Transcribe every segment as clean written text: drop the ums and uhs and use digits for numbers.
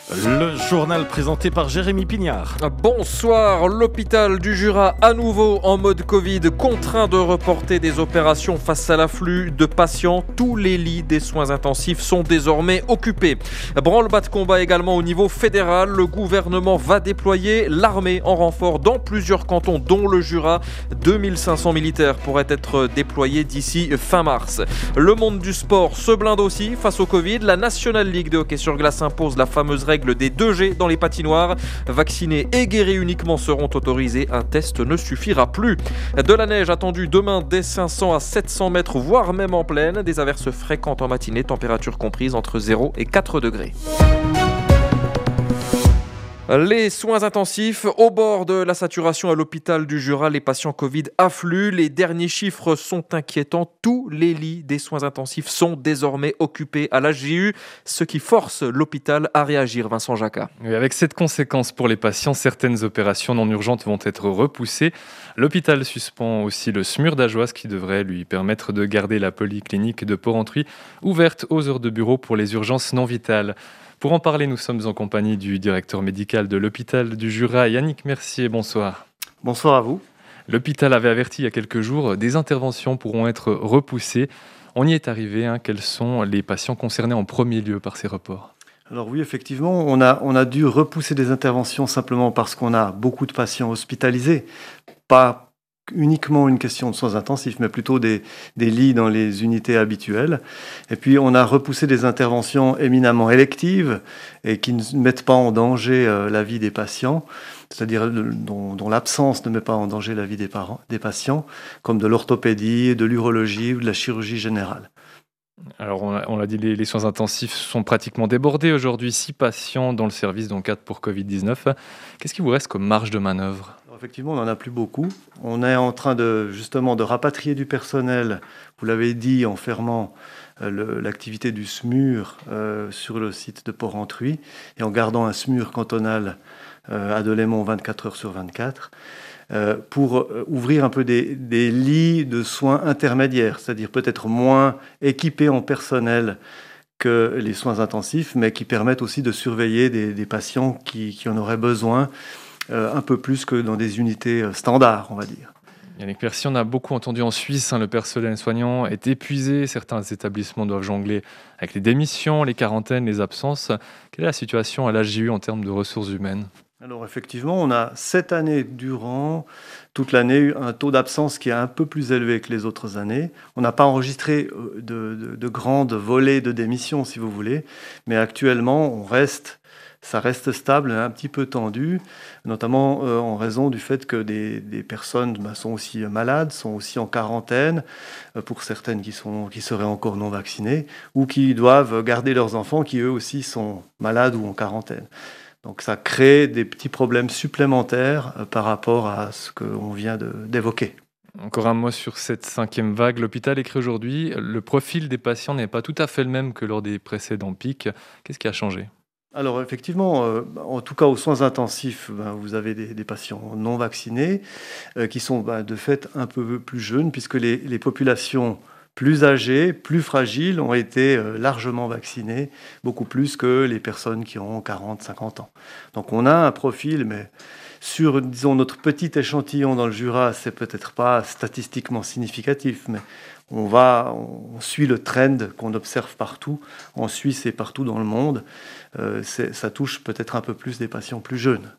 Le journal présenté par Jérémy Pignard. Bonsoir, l'hôpital du Jura à nouveau en mode Covid, contraint de reporter des opérations face à l'afflux de patients. Tous les lits des soins intensifs sont désormais occupés. Branle-bas de combat également au niveau fédéral. Le gouvernement va déployer l'armée en renfort dans plusieurs cantons, dont le Jura. 2500 militaires pourraient être déployés d'ici fin mars. Le monde du sport se blinde aussi face au Covid. La National League de hockey sur glace impose la fameuse règle des 2G dans les patinoires. Vaccinés et guéris uniquement seront autorisés. Un test ne suffira plus. De la neige attendue demain dès 500 à 700 mètres, voire même en plaine. Des averses fréquentes en matinée, température comprise entre 0 et 4 degrés. Les soins intensifs au bord de la saturation à l'hôpital du Jura, les patients Covid affluent. Les derniers chiffres sont inquiétants. Tous les lits des soins intensifs sont désormais occupés à l'HJU, ce qui force l'hôpital à réagir. Vincent Jacquat. Et avec cette conséquence pour les patients, certaines opérations non urgentes vont être repoussées. L'hôpital suspend aussi le SMUR d'Ajoie, qui devrait lui permettre de garder la polyclinique de Porrentruy ouverte aux heures de bureau pour les urgences non vitales. Pour en parler, nous sommes en compagnie du directeur médical de l'hôpital du Jura, Yannick Mercier. Bonsoir. Bonsoir à vous. L'hôpital avait averti il y a quelques jours, des interventions pourront être repoussées. On y est arrivé. Quels sont les patients concernés en premier lieu par ces reports ? Alors oui, effectivement, on a dû repousser des interventions simplement parce qu'on a beaucoup de patients hospitalisés. Pas uniquement une question de soins intensifs, mais plutôt des lits dans les unités habituelles. Et puis, on a repoussé des interventions éminemment électives et qui ne mettent pas en danger la vie des patients, c'est-à-dire dont l'absence ne met pas en danger la vie des patients, comme de l'orthopédie, de l'urologie ou de la chirurgie générale. Alors, on l'a dit, les soins intensifs sont pratiquement débordés aujourd'hui. 6 patients dans le service, dont 4 pour Covid-19. Qu'est-ce qui vous reste comme marge de manœuvre ? Effectivement, on n'en a plus beaucoup. On est en train de rapatrier du personnel, vous l'avez dit, en fermant l'activité du SMUR sur le site de Porrentruy et en gardant un SMUR cantonal à Delémont 24 heures sur 24 pour ouvrir un peu des lits de soins intermédiaires, c'est-à-dire peut-être moins équipés en personnel que les soins intensifs, mais qui permettent aussi de surveiller des patients qui en auraient besoin un peu plus que dans des unités standards, on va dire. Yannick Mercier, on a beaucoup entendu en Suisse, le personnel soignant est épuisé, certains établissements doivent jongler avec les démissions, les quarantaines, les absences. Quelle est la situation à l'HJU en termes de ressources humaines ? Alors effectivement, on a cette année durant toute l'année eu un taux d'absence qui est un peu plus élevé que les autres années. On n'a pas enregistré de grandes volées de démissions, si vous voulez, mais actuellement, ça reste stable, un petit peu tendu, notamment en raison du fait que des personnes sont aussi malades, sont aussi en quarantaine, pour certaines qui seraient encore non vaccinées, ou qui doivent garder leurs enfants qui eux aussi sont malades ou en quarantaine. Donc ça crée des petits problèmes supplémentaires par rapport à ce qu'on vient d'évoquer. Encore un mot sur cette 5e vague. L'hôpital écrit aujourd'hui, le profil des patients n'est pas tout à fait le même que lors des précédents pics. Qu'est-ce qui a changé ? Alors effectivement, en tout cas aux soins intensifs, vous avez des patients non vaccinés qui sont de fait un peu plus jeunes puisque les populations plus âgées, plus fragiles ont été largement vaccinées, beaucoup plus que les personnes qui ont 40, 50 ans. Donc on a un profil, mais sur disons, notre petit échantillon dans le Jura, c'est peut-être pas statistiquement significatif, mais on suit le trend qu'on observe partout, en Suisse et partout dans le monde. Ça touche peut-être un peu plus des patients plus jeunes.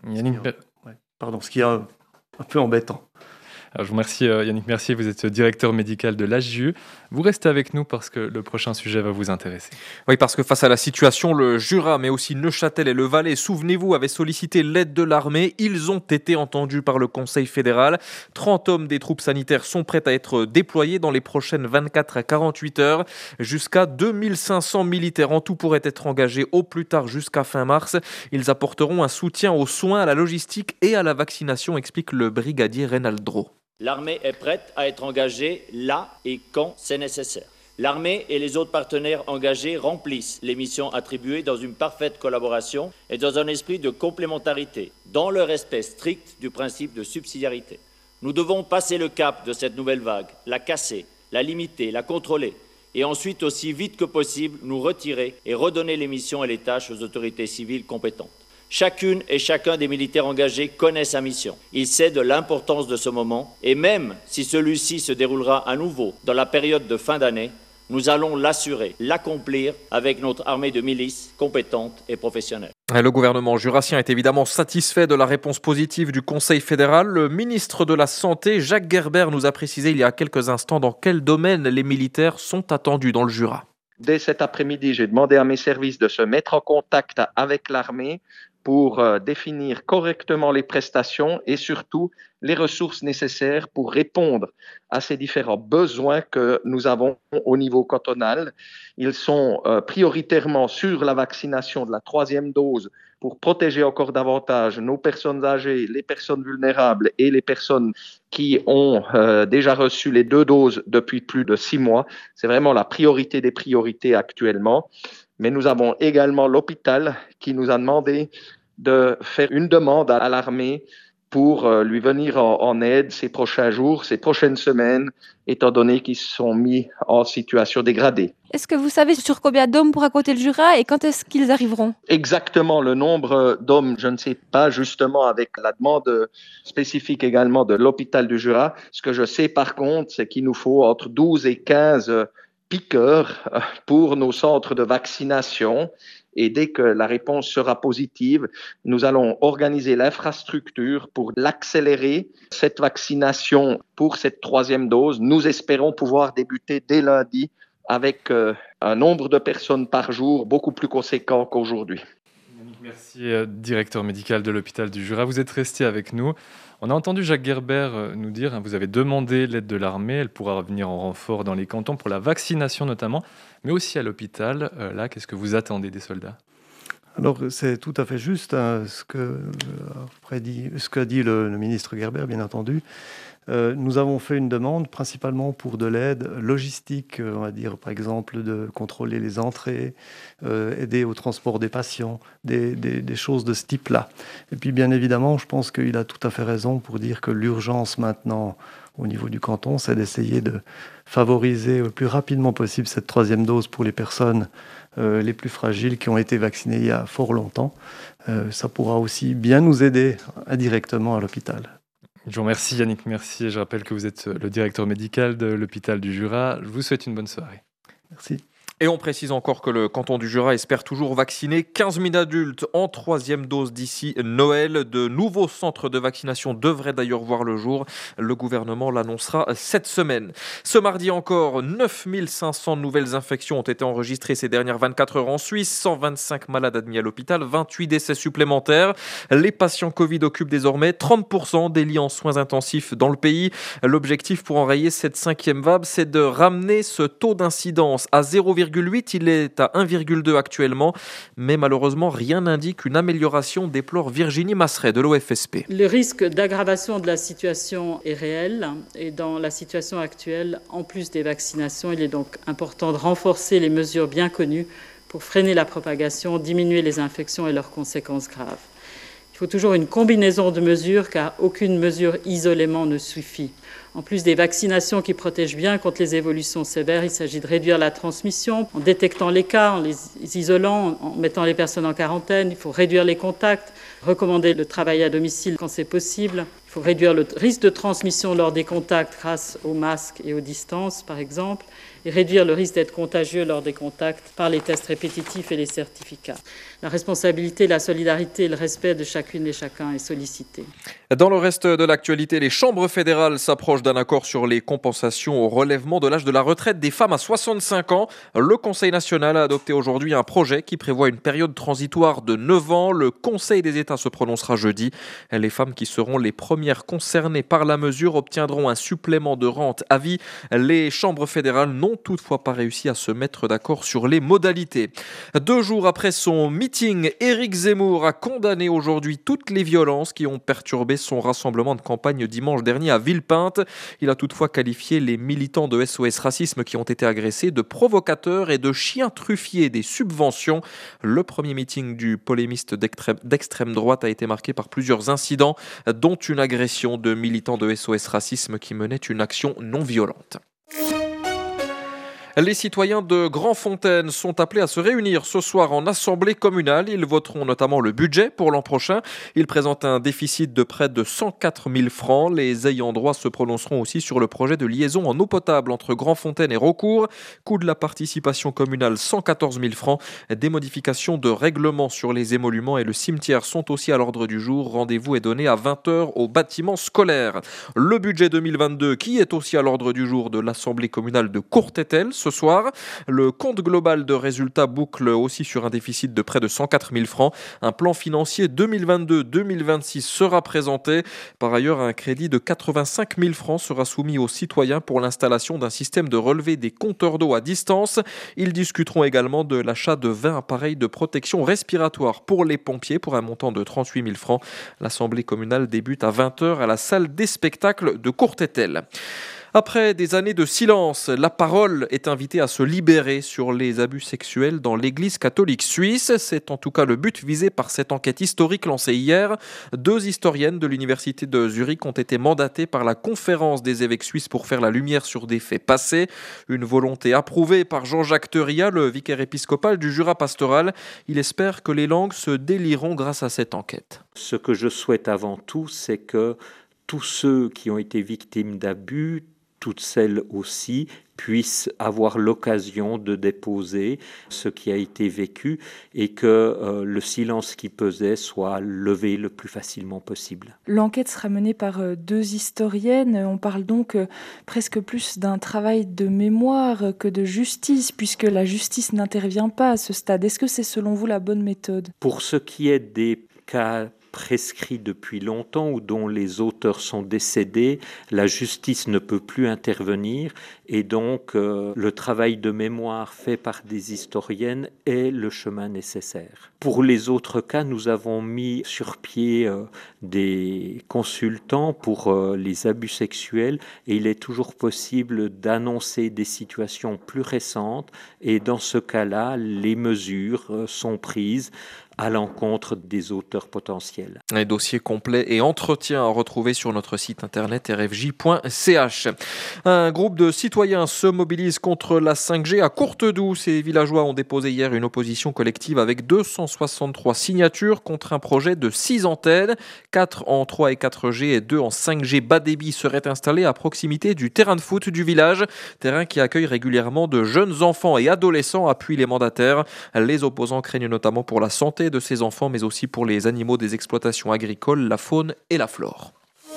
Ce qui est un peu embêtant. Alors, je vous remercie Yannick Mercier, vous êtes directeur médical de l'HJU. Vous restez avec nous parce que le prochain sujet va vous intéresser. Oui, parce que face à la situation, le Jura, mais aussi Neuchâtel et le Valais, souvenez-vous, avaient sollicité l'aide de l'armée. Ils ont été entendus par le Conseil fédéral. 30 hommes des troupes sanitaires sont prêts à être déployés dans les prochaines 24 à 48 heures. Jusqu'à 2500 militaires en tout pourraient être engagés au plus tard jusqu'à fin mars. Ils apporteront un soutien aux soins, à la logistique et à la vaccination, explique le brigadier Reynaldro. L'armée est prête à être engagée là et quand c'est nécessaire. L'armée et les autres partenaires engagés remplissent les missions attribuées dans une parfaite collaboration et dans un esprit de complémentarité, dans le respect strict du principe de subsidiarité. Nous devons passer le cap de cette nouvelle vague, la casser, la limiter, la contrôler et ensuite aussi vite que possible nous retirer et redonner les missions et les tâches aux autorités civiles compétentes. Chacune et chacun des militaires engagés connaît sa mission. Il sait de l'importance de ce moment et même si celui-ci se déroulera à nouveau dans la période de fin d'année, nous allons l'assurer, l'accomplir avec notre armée de milices compétente et professionnelle. Le gouvernement jurassien est évidemment satisfait de la réponse positive du Conseil fédéral. Le ministre de la Santé, Jacques Gerber, nous a précisé il y a quelques instants dans quel domaine les militaires sont attendus dans le Jura. Dès cet après-midi, j'ai demandé à mes services de se mettre en contact avec l'armée pour définir correctement les prestations et surtout les ressources nécessaires pour répondre à ces différents besoins que nous avons au niveau cantonal. Ils sont prioritairement sur la vaccination de la 3e dose pour protéger encore davantage nos personnes âgées, les personnes vulnérables et les personnes qui ont déjà reçu les 2 doses depuis plus de 6 mois. C'est vraiment la priorité des priorités actuellement. Mais nous avons également l'hôpital qui nous a demandé de faire une demande à l'armée pour lui venir en aide ces prochains jours, ces prochaines semaines, étant donné qu'ils sont mis en situation dégradée. Est-ce que vous savez sur combien d'hommes pourra compter le Jura et quand est-ce qu'ils arriveront ? Exactement le nombre d'hommes, je ne sais pas, justement avec la demande spécifique également de l'hôpital du Jura. Ce que je sais par contre, c'est qu'il nous faut entre 12 et 15 piqueurs pour nos centres de vaccination. Et dès que la réponse sera positive, nous allons organiser l'infrastructure pour l'accélérer, cette vaccination pour cette 3e dose. Nous espérons pouvoir débuter dès lundi avec un nombre de personnes par jour beaucoup plus conséquent qu'aujourd'hui. Merci, directeur médical de l'hôpital du Jura. Vous êtes resté avec nous. On a entendu Jacques Gerber nous dire, vous avez demandé l'aide de l'armée, elle pourra venir en renfort dans les cantons pour la vaccination notamment, mais aussi à l'hôpital. Là, qu'est-ce que vous attendez des soldats ? Alors, c'est tout à fait juste ce qu'a dit le ministre Gerber, bien entendu. Nous avons fait une demande principalement pour de l'aide logistique, on va dire, par exemple, de contrôler les entrées, aider au transport des patients, des choses de ce type-là. Et puis, bien évidemment, je pense qu'il a tout à fait raison pour dire que l'urgence maintenant, au niveau du canton, c'est d'essayer de favoriser le plus rapidement possible cette 3e dose pour les personnes les plus fragiles qui ont été vaccinées il y a fort longtemps. Ça pourra aussi bien nous aider indirectement à l'hôpital. Je vous remercie Yannick, merci. Je rappelle que vous êtes le directeur médical de l'hôpital du Jura. Je vous souhaite une bonne soirée. Merci. Et on précise encore que le canton du Jura espère toujours vacciner 15 000 adultes en 3e dose d'ici Noël. De nouveaux centres de vaccination devraient d'ailleurs voir le jour. Le gouvernement l'annoncera cette semaine. Ce mardi encore, 9 500 nouvelles infections ont été enregistrées ces dernières 24 heures en Suisse. 125 malades admis à l'hôpital, 28 décès supplémentaires. Les patients Covid occupent désormais 30% des lits en soins intensifs dans le pays. L'objectif pour enrayer cette 5e vague, c'est de ramener ce taux d'incidence à 0,8. Il est à 1,2 actuellement, mais malheureusement rien n'indique une amélioration, déplore Virginie Masseret de l'OFSP. Le risque d'aggravation de la situation est réel et dans la situation actuelle, en plus des vaccinations, il est donc important de renforcer les mesures bien connues pour freiner la propagation, diminuer les infections et leurs conséquences graves. Il faut toujours une combinaison de mesures car aucune mesure isolément ne suffit. En plus des vaccinations qui protègent bien contre les évolutions sévères, il s'agit de réduire la transmission en détectant les cas, en les isolant, en mettant les personnes en quarantaine. Il faut réduire les contacts, recommander le travail à domicile quand c'est possible. Il faut réduire le risque de transmission lors des contacts grâce aux masques et aux distances, par exemple, et réduire le risque d'être contagieux lors des contacts par les tests répétitifs et les certificats. La responsabilité, la solidarité et le respect de chacune et chacun est sollicité. Dans le reste de l'actualité, les chambres fédérales s'approchent d'un accord sur les compensations au relèvement de l'âge de la retraite des femmes à 65 ans. Le Conseil national a adopté aujourd'hui un projet qui prévoit une période transitoire de 9 ans. Le Conseil des États se prononcera jeudi. Les femmes qui seront les premières concernées par la mesure obtiendront un supplément de rente à vie. Les chambres fédérales n'ont toutefois pas réussi à se mettre d'accord sur les modalités. 2 jours après son meeting, Éric Zemmour a condamné aujourd'hui toutes les violences qui ont perturbé son rassemblement de campagne dimanche dernier à Villepinte. Il a toutefois qualifié les militants de SOS Racisme qui ont été agressés de provocateurs et de chiens truffiers des subventions. Le premier meeting du polémiste d'extrême droite a été marqué par plusieurs incidents, dont une agression de militants de SOS Racisme qui menaient une action non violente. Les citoyens de Grandfontaine sont appelés à se réunir ce soir en assemblée communale. Ils voteront notamment le budget pour l'an prochain. Ils présentent un déficit de près de 104 000 francs. Les ayants droit se prononceront aussi sur le projet de liaison en eau potable entre Grandfontaine et Raucourt. Coût de la participation communale 114 000 francs. Des modifications de règlement sur les émoluments et le cimetière sont aussi à l'ordre du jour. Rendez-vous est donné à 20h au bâtiment scolaire. Le budget 2022 qui est aussi à l'ordre du jour de l'assemblée communale de Courtétel ce soir. Le compte global de résultats boucle aussi sur un déficit de près de 104 000 francs. Un plan financier 2022-2026 sera présenté. Par ailleurs, un crédit de 85 000 francs sera soumis aux citoyens pour l'installation d'un système de relevé des compteurs d'eau à distance. Ils discuteront également de l'achat de 20 appareils de protection respiratoire pour les pompiers pour un montant de 38 000 francs. L'assemblée communale débute à 20h à la salle des spectacles de Courtétel. Après des années de silence, la parole est invitée à se libérer sur les abus sexuels dans l'Église catholique suisse. C'est en tout cas le but visé par cette enquête historique lancée hier. 2 historiennes de l'université de Zurich ont été mandatées par la conférence des évêques suisses pour faire la lumière sur des faits passés. Une volonté approuvée par Jean-Jacques Theuria, le vicaire épiscopal du Jura pastoral. Il espère que les langues se délieront grâce à cette enquête. Ce que je souhaite avant tout, c'est que tous ceux qui ont été victimes d'abus, toutes celles aussi, puissent avoir l'occasion de déposer ce qui a été vécu et que le silence qui pesait soit levé le plus facilement possible. L'enquête sera menée par 2 historiennes. On parle donc presque plus d'un travail de mémoire que de justice, puisque la justice n'intervient pas à ce stade. Est-ce que c'est selon vous la bonne méthode ? Pour ce qui est des cas prescrits depuis longtemps ou dont les auteurs sont décédés, la justice ne peut plus intervenir et donc le travail de mémoire fait par des historiennes est le chemin nécessaire. Pour les autres cas, nous avons mis sur pied des consultants pour les abus sexuels et il est toujours possible d'annoncer des situations plus récentes et dans ce cas-là, les mesures sont prises à l'encontre des auteurs potentiels. Les dossiers complets et entretiens à retrouver sur notre site internet rfj.ch. Un groupe de citoyens se mobilise contre la 5G à Courtedoux. Ces villageois ont déposé hier une opposition collective avec 263 signatures contre un projet de 6 antennes. 4 en 3 et 4G et 2 en 5G bas débit seraient installés à proximité du terrain de foot du village. Terrain qui accueille régulièrement de jeunes enfants et adolescents, appuient les mandataires. Les opposants craignent notamment pour la santé de ces enfants, mais aussi pour les animaux des exploitations agricoles, la faune et la flore.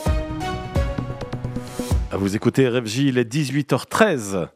À vous écouter RFJ, il est 18h13.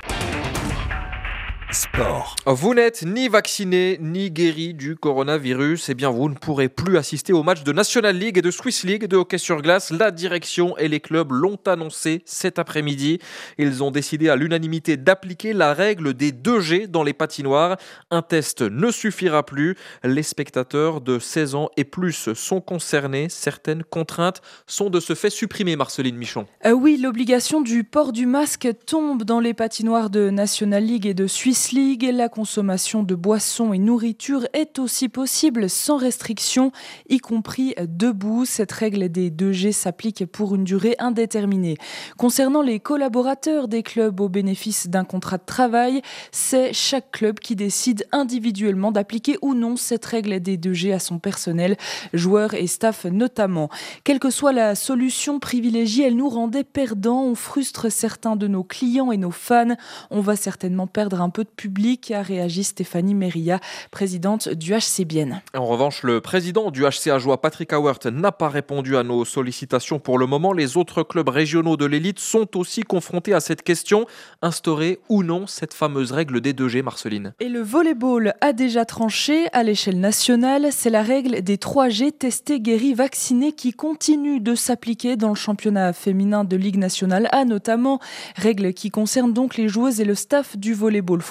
Sport. Vous n'êtes ni vacciné ni guéri du coronavirus, eh bien vous ne pourrez plus assister aux matchs de National League et de Swiss League de hockey sur glace. La direction et les clubs l'ont annoncé cet après-midi. Ils ont décidé à l'unanimité d'appliquer la règle des 2G dans les patinoires. Un test ne suffira plus. Les spectateurs de 16 ans et plus sont concernés. Certaines contraintes sont de ce fait supprimées, Marceline Michon. Oui, l'obligation du port du masque tombe dans les patinoires de National League et de Swiss League. La consommation de boissons et nourriture est aussi possible sans restriction, y compris debout. Cette règle des 2G s'applique pour une durée indéterminée. Concernant les collaborateurs des clubs au bénéfice d'un contrat de travail, c'est chaque club qui décide individuellement d'appliquer ou non cette règle des 2G à son personnel, joueurs et staff notamment. Quelle que soit la solution privilégiée, elle nous rendait perdants. On frustre certains de nos clients et nos fans. On va certainement perdre un peu de public, a réagi Stéphanie Meria, présidente du HC Bienne. En revanche, le président du HC Ajoie, Patrick Auwert, n'a pas répondu à nos sollicitations pour le moment. Les autres clubs régionaux de l'élite sont aussi confrontés à cette question. Instaurer ou non cette fameuse règle des 2G, Marceline. Et le volleyball a déjà tranché à l'échelle nationale. C'est la règle des 3G, testés, guéris, vaccinés, qui continue de s'appliquer dans le championnat féminin de Ligue nationale A notamment. Règle qui concerne donc les joueuses et le staff du volleyball français.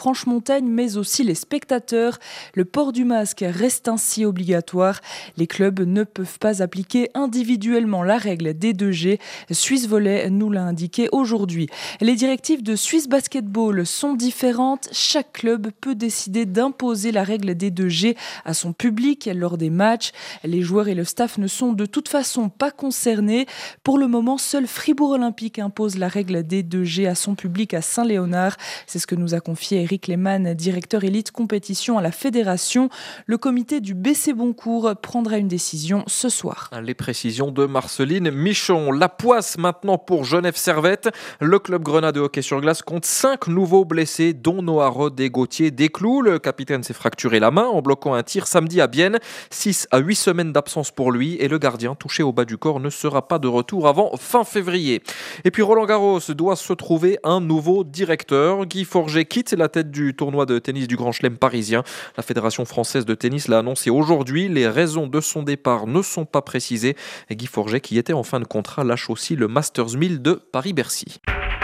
Franche-Montagne, mais aussi les spectateurs. Le port du masque reste ainsi obligatoire. Les clubs ne peuvent pas appliquer individuellement la règle des 2G. Suisse Volley nous l'a indiqué aujourd'hui. Les directives de Suisse Basketball sont différentes. Chaque club peut décider d'imposer la règle des 2G à son public lors des matchs. Les joueurs et le staff ne sont de toute façon pas concernés. Pour le moment, seul Fribourg Olympique impose la règle des 2G à son public à Saint-Léonard. C'est ce que nous a confié Eric Lehmann, directeur élite compétition à la fédération. Le comité du BC Boncourt prendra une décision ce soir. Les précisions de Marceline Michon. La poisse maintenant pour Genève Servette. Le club grenat de hockey sur glace compte 5 nouveaux blessés, dont Noah Rod et Gauthier Desclous. Le capitaine s'est fracturé la main en bloquant un tir samedi à Bienne. 6 à 8 semaines d'absence pour lui et le gardien touché au bas du corps ne sera pas de retour avant fin février. Et puis Roland Garros doit se trouver un nouveau directeur. Guy Forget quitte la tête du tournoi de tennis du Grand Chelem parisien. La Fédération française de tennis l'a annoncé aujourd'hui. Les raisons de son départ ne sont pas précisées. Et Guy Forget, qui était en fin de contrat, lâche aussi le Masters 1000 de Paris-Bercy.